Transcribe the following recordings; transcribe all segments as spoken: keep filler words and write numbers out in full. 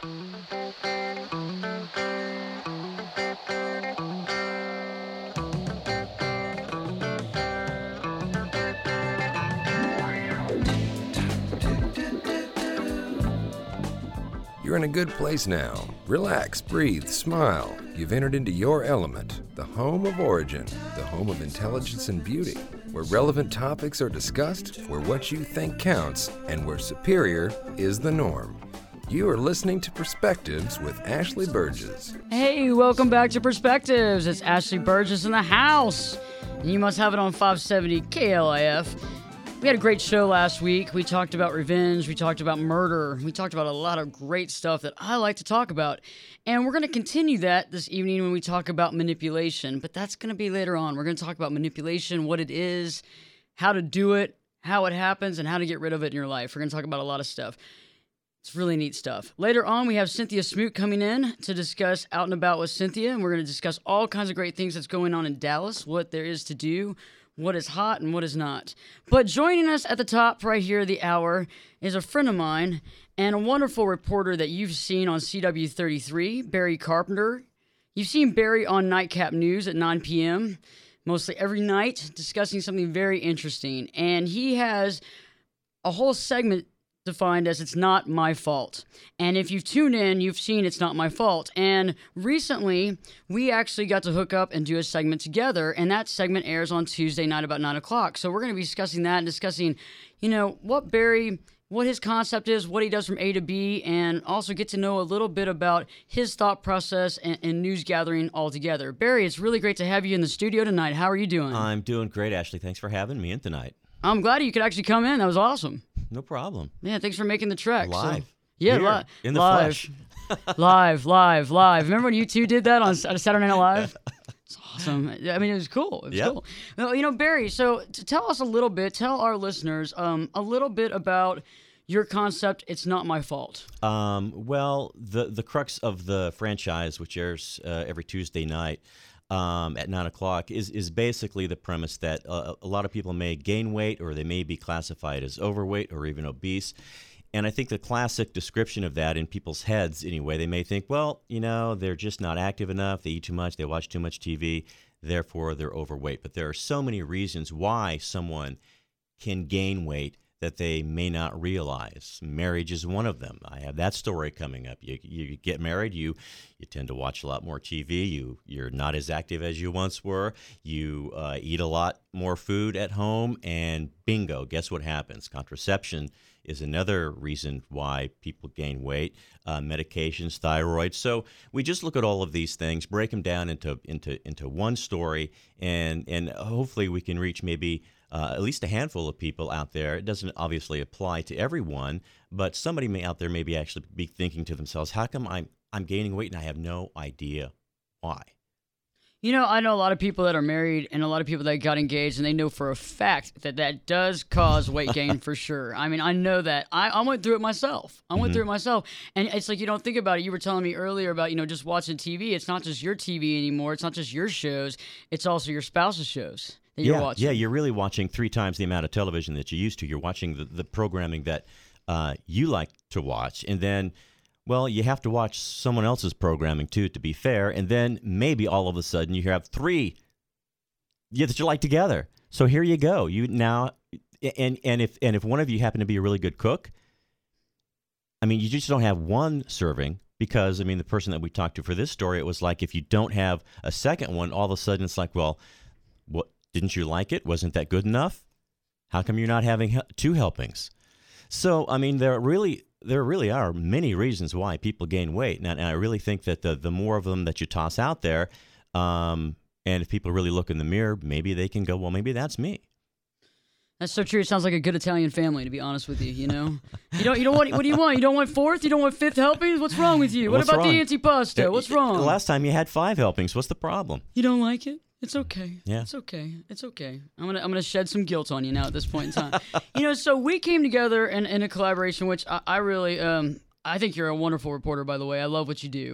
You're in a good place now. Relax, breathe, smile. You've entered into your element, the home of origin, the home of intelligence and beauty, where relevant topics are discussed, where what you think counts, and where superior is the norm. You are listening to Perspectives with Ashley Burgess. Hey, welcome back to Perspectives. It's Ashley Burgess in the house. And you must have it on five seventy K L I F. We had a great show last week. We talked about revenge. We talked about murder. We talked about a lot of great stuff that I like to talk about. And we're going to continue that this evening when we talk about manipulation. But that's going to be later on. We're going to talk about manipulation, what it is, how to do it, how it happens, and how to get rid of it in your life. We're going to talk about a lot of stuff. It's really neat stuff. Later on, we have Cynthia Smoot coming in to discuss Out and About with Cynthia. And we're going to discuss all kinds of great things that's going on in Dallas, what there is to do, what is hot and what is not. But joining us at the top right here of the hour is a friend of mine and a wonderful reporter that you've seen on C W thirty-three, Barry Carpenter. You've seen Barry on Nightcap News at nine p.m., mostly every night, discussing something very interesting. And he has a whole segment defined as It's Not My Fault. And if you've tuned in, you've seen It's Not My Fault. And recently, we actually got to hook up and do a segment together, and that segment airs on Tuesday night about nine o'clock. So we're going to be discussing that and discussing, you know, what Barry, what his concept is, what he does from A to B, and also get to know a little bit about his thought process and, and news gathering altogether. Barry, it's really great to have you in the studio tonight. How are you doing? I'm doing great, Ashley. Thanks for having me in tonight. I'm glad you could actually come in. That was awesome. No problem. Yeah, thanks for making the trek. Live. So, yeah, Here, li- in the live. flesh. live, live, live. Remember when you two did that on Saturday Night Live? It's awesome. I mean, it was cool. It was Yep. cool. Well, you know, Barry, so to tell us a little bit, tell our listeners um, a little bit about your concept, It's Not My Fault. Um, well, the, the crux of the franchise, which airs uh, every Tuesday night, Um, at nine o'clock is, is basically the premise that uh, a lot of people may gain weight or they may be classified as overweight or even obese. And I think the classic description of that in people's heads anyway, they may think, well, you know, they're just not active enough. They eat too much. They watch too much T V. Therefore, they're overweight. But there are so many reasons why someone can gain weight that they may not realize. Marriage is one of them. I have that story coming up. You you get married, you you tend to watch a lot more T V. You you're not as active as you once were. You uh, eat a lot more food at home, and bingo, guess what happens? Contraception is another reason why people gain weight. Uh, medications, thyroid. So we just look at all of these things, break them down into into into one story, and and hopefully we can reach maybe Uh, at least a handful of people out there. It doesn't obviously apply to everyone, but somebody may out there maybe actually be thinking to themselves, how come I'm, I'm gaining weight and I have no idea why? You know, I know a lot of people that are married and a lot of people that got engaged, and they know for a fact that that does cause weight gain for sure. I mean, I know that. I, I went through it myself. I went mm-hmm. through it myself. And it's like you don't think about it. You were telling me earlier about, you know, just watching T V. It's not just your T V anymore. It's not just your shows. It's also your spouse's shows. That yeah, you're watching. Yeah, you're really watching three times the amount of television that you used to. You're watching the, the programming that uh, you like to watch. And then, well, you have to watch someone else's programming, too, to be fair. And then maybe all of a sudden you have three yeah, that you like together. So here you go. You now, and, and, if, and if one of you happen to be a really good cook, I mean, you just don't have one serving. Because, I mean, the person that we talked to for this story, it was like if you don't have a second one, all of a sudden it's like, well, what? Didn't you like it? Wasn't that good enough? How come you're not having he- two helpings? So, I mean, there really there really are many reasons why people gain weight. And, and I really think that the, the more of them that you toss out there, um, and if people really look in the mirror, maybe they can go, well, maybe that's me. That's so true. It sounds like a good Italian family, to be honest with you. You know, you don't. You don't want. What do you want? You don't want fourth. You don't want fifth helpings. What's wrong with you? What What's about wrong? the antipasto? What's wrong? The last time you had five helpings. What's the problem? You don't like it? It's okay. Yeah. It's okay. It's okay. I'm gonna I'm gonna shed some guilt on you now at this point in time. You know, so we came together in, in a collaboration, which I, I really um I think you're a wonderful reporter, by the way. I love what you do. Thank you.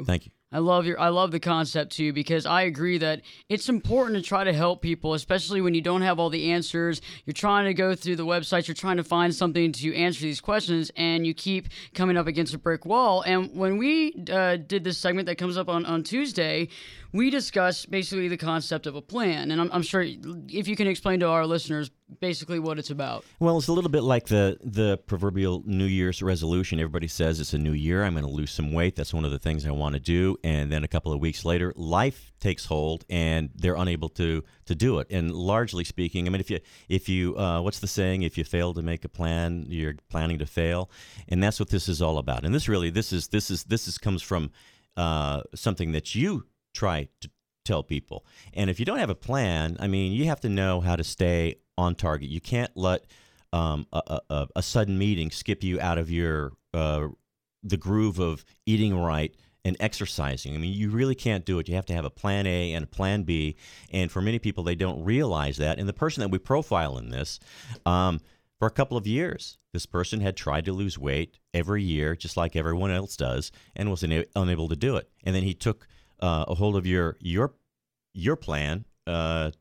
I love your I love the concept too, because I agree that it's important to try to help people, especially when you don't have all the answers. You're trying to go through the websites, you're trying to find something to answer these questions, and you keep coming up against a brick wall. And when we uh, did this segment that comes up on, on Tuesday, we discussed basically the concept of a plan. And I'm, I'm sure if you can explain to our listeners basically what it's about. Well, it's a little bit like the the proverbial New Year's resolution. Everybody says it's a new year. I'm going to lose some weight. That's one of the things I want to do. And then a couple of weeks later, life takes hold, and they're unable to to do it. And largely speaking, I mean, if you if you uh, what's the saying? If you fail to make a plan, you're planning to fail. And that's what this is all about. And this really this is this is this is comes from uh, something that you try to tell people. And if you don't have a plan, I mean, you have to know how to stay on target. You can't let um, a, a, a sudden meeting skip you out of your uh, the groove of eating right and exercising. I mean, you really can't do it. You have to have a plan A and a plan B. And for many people, they don't realize that. And the person that we profile in this, um, for a couple of years, this person had tried to lose weight every year, just like everyone else does, and was una- unable to do it. And then he took Uh, a hold of your your your plan uh,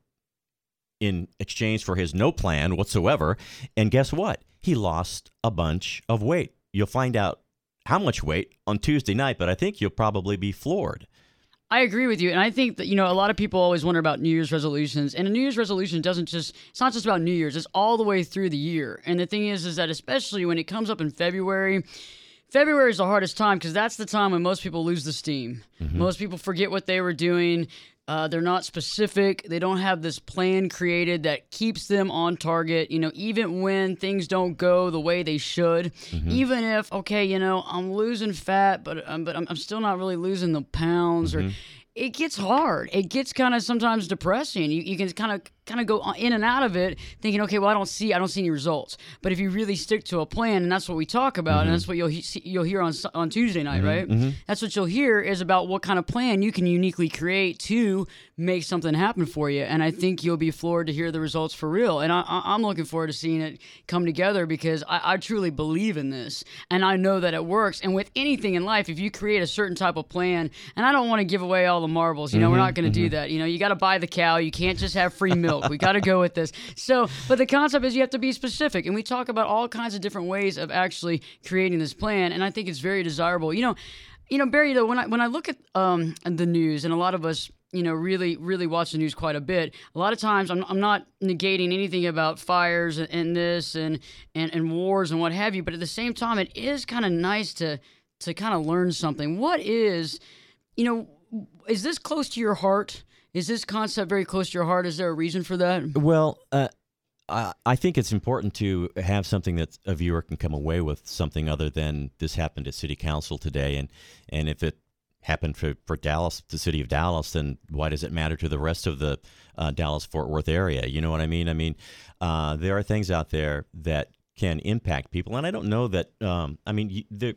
in exchange for his no plan whatsoever, and guess what? He lost a bunch of weight. You'll find out how much weight on Tuesday night, but I think you'll probably be floored. I agree with you, and I think that, you know, a lot of people always wonder about New Year's resolutions, and a New Year's resolution doesn't just, it's not just about New Year's, it's all the way through the year. And the thing is, is that especially when it comes up in February, February is the hardest time because that's the time when most people lose the steam. Mm-hmm. Most people forget what they were doing. Uh, they're not specific. They don't have this plan created that keeps them on target. You know, even when things don't go the way they should, mm-hmm. even if, okay, you know, I'm losing fat, but um, but I'm, I'm still not really losing the pounds, mm-hmm. or it gets hard. It gets kind of sometimes depressing. You you can kind of kind of go in and out of it thinking, okay, well, I don't see I don't see any results. But if you really stick to a plan, and that's what we talk about, mm-hmm. and that's what you'll he- you'll hear on on Tuesday night, mm-hmm. right? Mm-hmm. That's what you'll hear is about what kind of plan you can uniquely create to make something happen for you. And I think you'll be floored to hear the results for real. And I, I'm looking forward to seeing it come together because I, I truly believe in this, and I know that it works. And with anything in life, if you create a certain type of plan, and I don't want to give away all the marbles, you know, mm-hmm. we're not going to mm-hmm. do that. You know, you got to buy the cow. You can't just have free milk. We got to go with this. So, but the concept is you have to be specific, and we talk about all kinds of different ways of actually creating this plan, and I think it's very desirable. You know, you know, Barry, though, when I when I look at um, the news, and a lot of us, you know, really, really watch the news quite a bit. A lot of times, I'm I'm not negating anything about fires and, and this and, and and wars and what have you, but at the same time, it is kind of nice to to kind of learn something. What is, you know, is this close to your heart? Is this concept very close to your heart? Is there a reason for that? Well, uh, I, I think it's important to have something that a viewer can come away with something other than this happened at City Council today. And, and if it happened for, for Dallas, the city of Dallas, then why does it matter to the rest of the uh, Dallas-Fort Worth area? You know what I mean? I mean, uh, there are things out there that can impact people. And I don't know that, um, I mean, the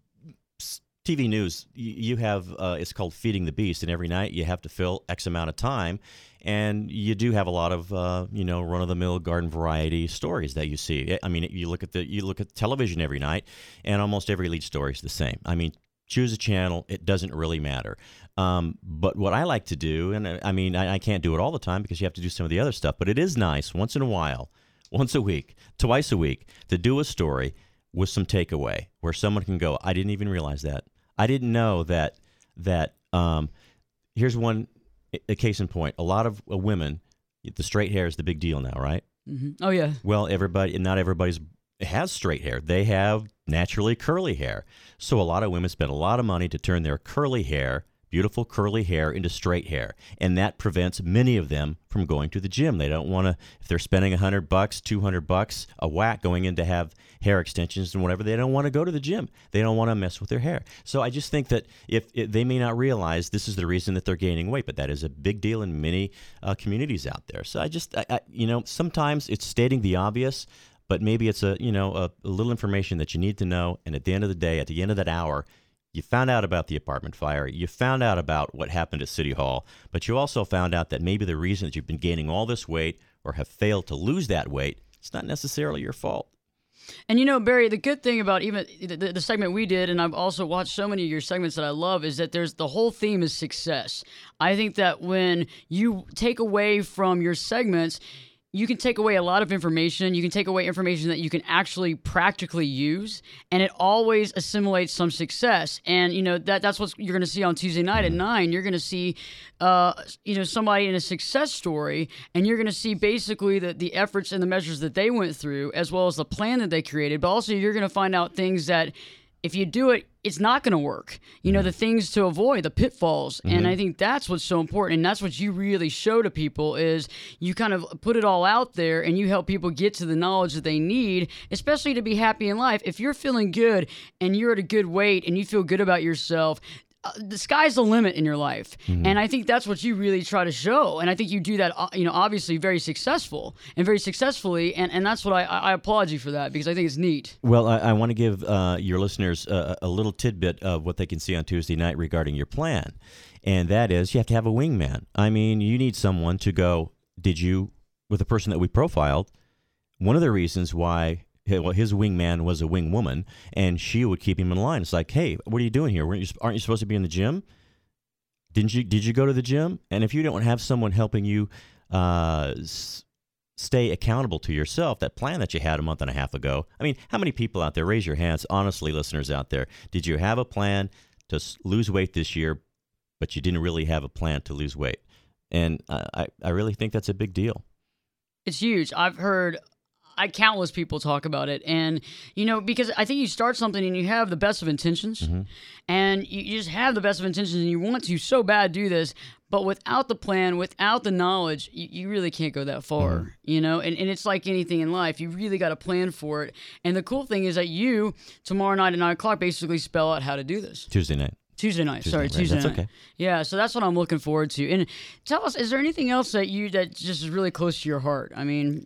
T V news, you have, uh, it's called Feeding the Beast, and every night you have to fill X amount of time, and you do have a lot of, uh, you know, run-of-the-mill garden variety stories that you see. I mean, you look at the you look at television every night, and almost every lead story is the same. I mean, choose a channel, it doesn't really matter. Um, but what I like to do, and I mean, I, I can't do it all the time because you have to do some of the other stuff, but it is nice once in a while, once a week, twice a week, to do a story with some takeaway where someone can go, I didn't even realize that. I didn't know that, that um, here's one, a case in point. A lot of uh, women, the straight hair is the big deal now, right? Mm-hmm. Oh, yeah. Well, everybody, not everybody's has straight hair. They have naturally curly hair. So a lot of women spend a lot of money to turn their curly hair, beautiful curly hair, into straight hair. And that prevents many of them from going to the gym. They don't want to, if they're spending a hundred bucks, two hundred bucks a whack going in to have hair extensions and whatever, they don't want to go to the gym. They don't want to mess with their hair. So I just think that if, if they may not realize this is the reason that they're gaining weight, but that is a big deal in many uh, communities out there. So I just, I, I, you know, sometimes it's stating the obvious, but maybe it's a, you know, a, a little information that you need to know. And at the end of the day, at the end of that hour, you found out about the apartment fire. You found out about what happened at City Hall, but you also found out that maybe the reason that you've been gaining all this weight or have failed to lose that weight, it's not necessarily your fault. And you know, Barry, the good thing about even the, the segment we did, and I've also watched so many of your segments that I love, is that there's the whole theme is success. I think that when you take away from your segments, you can take away a lot of information. You can take away information that you can actually practically use, and it always assimilates some success. And, you know, that that's what you're going to see on Tuesday night at nine. You're going to see, uh, you know, somebody in a success story, and you're going to see basically the, the efforts and the measures that they went through, as well as the plan that they created. But also you're going to find out things that if you do it, it's not going to work. You know, the things to avoid, the pitfalls. Mm-hmm. And I think that's what's so important. And that's what you really show to people is you kind of put it all out there and you help people get to the knowledge that they need, especially to be happy in life. If you're feeling good and you're at a good weight and you feel good about yourself, Uh, the sky's the limit in your life. Mm-hmm. And I think that's what you really try to show. And I think you do that, uh, you know, obviously very successful and very successfully. And, and that's what I, I applaud you for that, because I think it's neat. Well, I, I want to give uh, your listeners a, a little tidbit of what they can see on Tuesday night regarding your plan. And that is you have to have a wingman. I mean, you need someone to go, did you, with the person that we profiled, one of the reasons why well, his wingman was a wing woman, and she would keep him in line. It's like, hey, what are you doing here? Weren't you, aren't you supposed to be in the gym? Didn't you? Did you go to the gym? And if you don't have someone helping you uh, s- stay accountable to yourself, that plan that you had a month and a half ago, I mean, how many people out there, raise your hands, honestly, listeners out there, did you have a plan to s- lose weight this year, but you didn't really have a plan to lose weight? And uh, I, I really think that's a big deal. It's huge. I've heard I countless people talk about it. And, you know, because I think you start something and you have the best of intentions, mm-hmm. and you, you just have the best of intentions and you want to so bad do this, but without the plan, without the knowledge, you, you really can't go that far, mm-hmm. you know? And, and it's like anything in life. You really got to plan for it. And the cool thing is that you, tomorrow night at nine o'clock, basically spell out how to do this. Tuesday night. Tuesday night, Tuesday sorry, night, right. Tuesday That's night. Okay. Yeah, so that's what I'm looking forward to. And tell us, is there anything else that you, that just is really close to your heart? I mean...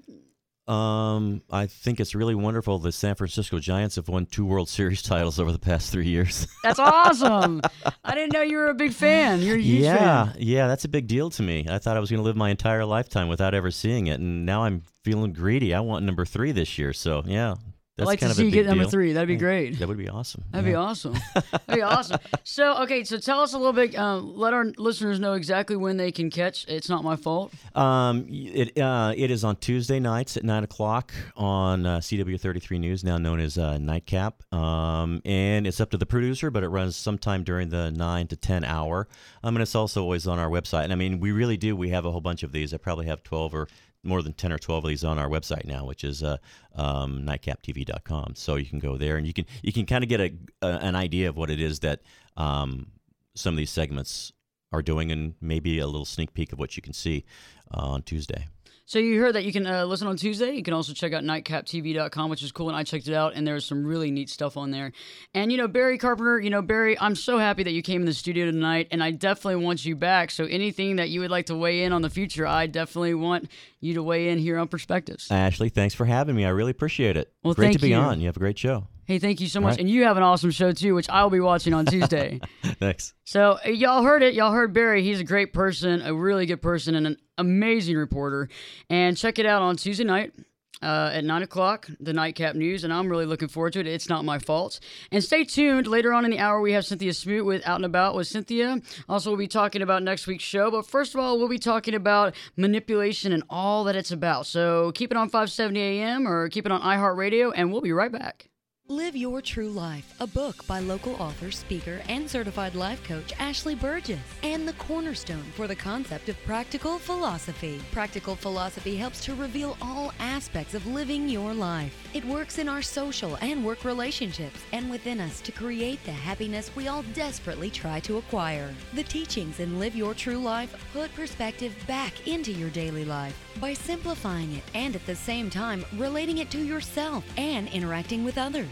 Um, I think it's really wonderful the San Francisco Giants have won two World Series titles over the past three years. That's awesome. I didn't know you were a big fan. You're a huge yeah, fan. Yeah, that's a big deal to me. I thought I was going to live my entire lifetime without ever seeing it, and now I'm feeling greedy. I want number three this year, so yeah. That's I'd like kind to of see a you big get number deal. three. That'd be great. That would be awesome. That'd yeah. be awesome. That'd be awesome. So, okay, so tell us a little bit. Um, let our listeners know exactly when they can catch It's Not My Fault. Um, it uh, it is on Tuesday nights at nine o'clock on uh, C W thirty-three News, now known as uh, Nightcap. Um, and it's up to the producer, but it runs sometime during the nine to ten hour. Um, and it's also always on our website. And I mean, we really do. We have a whole bunch of these. I probably have twelve or more than ten or twelve of these on our website now, which is uh, um, nightcap t v dot com. So you can go there and you can you can kind of get a, a an idea of what it is that um, some of these segments are doing, and maybe a little sneak peek of what you can see uh, on Tuesday. So you heard that you can uh, listen on Tuesday. You can also check out nightcap t v dot com, which is cool, and I checked it out, and there's some really neat stuff on there. And, you know, Barry Carpenter, you know, Barry, I'm so happy that you came in the studio tonight, and I definitely want you back. So anything that you would like to weigh in on the future, I definitely want you to weigh in here on Perspectives. Ashley, thanks for having me. I really appreciate it. Well, Great thank to be you. on. You have a great show. Hey, thank you so much. Right. And you have an awesome show, too, which I'll be watching on Tuesday. Thanks. So uh, y'all heard it. Y'all heard Barry. He's a great person, a really good person, and an amazing reporter. And check it out on Tuesday night uh, at nine o'clock, the Nightcap News, and I'm really looking forward to it. It's Not My Fault. And stay tuned. Later on in the hour, we have Cynthia Smoot with Out and About with Cynthia. Also, we'll be talking about next week's show. But first of all, we'll be talking about manipulation and all that it's about. So keep it on five seventy A M or keep it on iHeartRadio, and we'll be right back. Live Your True Life, a book by local author, speaker, and certified life coach Ashley Burgess, and the cornerstone for the concept of practical philosophy. Practical philosophy helps to reveal all aspects of living your life. It works in our social and work relationships and within us to create the happiness we all desperately try to acquire. The teachings in Live Your True Life put perspective back into your daily life by simplifying it and at the same time relating it to yourself and interacting with others.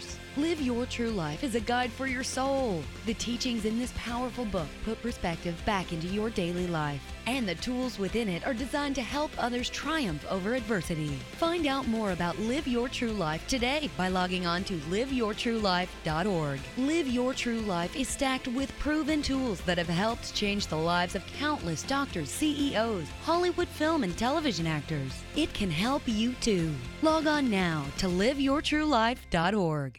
others. Live Your True Life is a guide for your soul. The teachings in this powerful book put perspective back into your daily life, and the tools within it are designed to help others triumph over adversity. Find out more about Live Your True Life today by logging on to live your true life dot org. Live Your True Life is stacked with proven tools that have helped change the lives of countless doctors, C E Os, Hollywood film and television actors. It can help you too. Log on now to live your true life dot org.